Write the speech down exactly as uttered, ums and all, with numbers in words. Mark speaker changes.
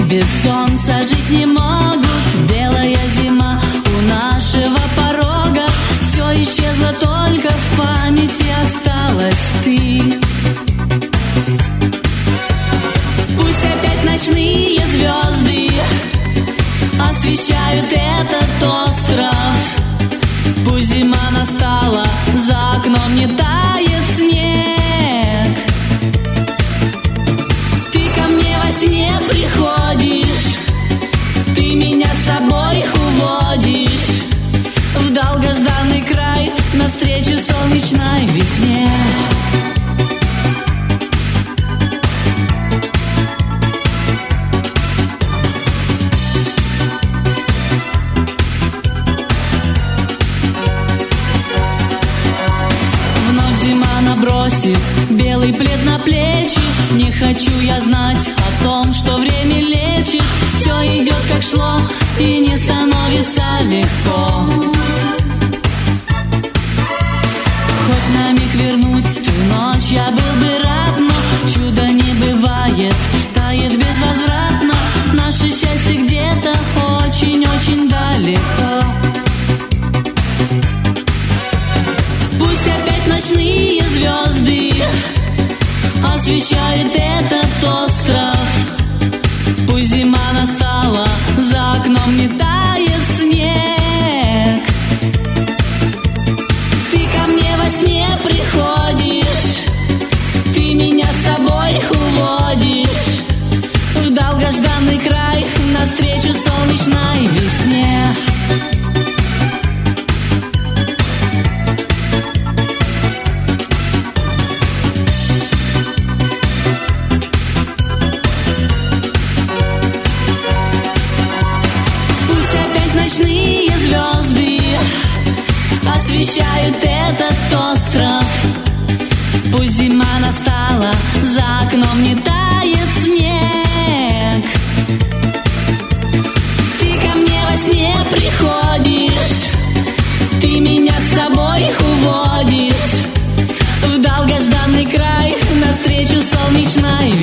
Speaker 1: без солнца жить не могут. Белая зима у нашего порога, все исчезло, только в памяти осталась ты. Пусть опять ночные звезды освещают этот остров. Пусть зима настала, за окном не тает снег. Ты ко мне во сне приходишь, ты меня с собой уводишь в долгожданный край, навстречу солнечной весне. Бросит белый плед на плечи. Не хочу я знать о том, что время лечит. Все идет как шло и не становится легко. Хоть на миг вернуть ту ночь я был бы рад, но чуда не бывает, тает безвозвратно. Наше счастье где-то очень-очень далеко. Пусть опять ночные звезды освещают этот остров. Пусть зима настала, за окном не тает снег. Ты ко мне во сне приходишь, ты меня с собой уводишь в долгожданный край, навстречу солнечной весне. Ночные звезды освещают этот остров. Пусть зима настала, за окном не тает снег. Ты ко мне во сне приходишь, ты меня с собой уводишь в долгожданный край, навстречу солнечной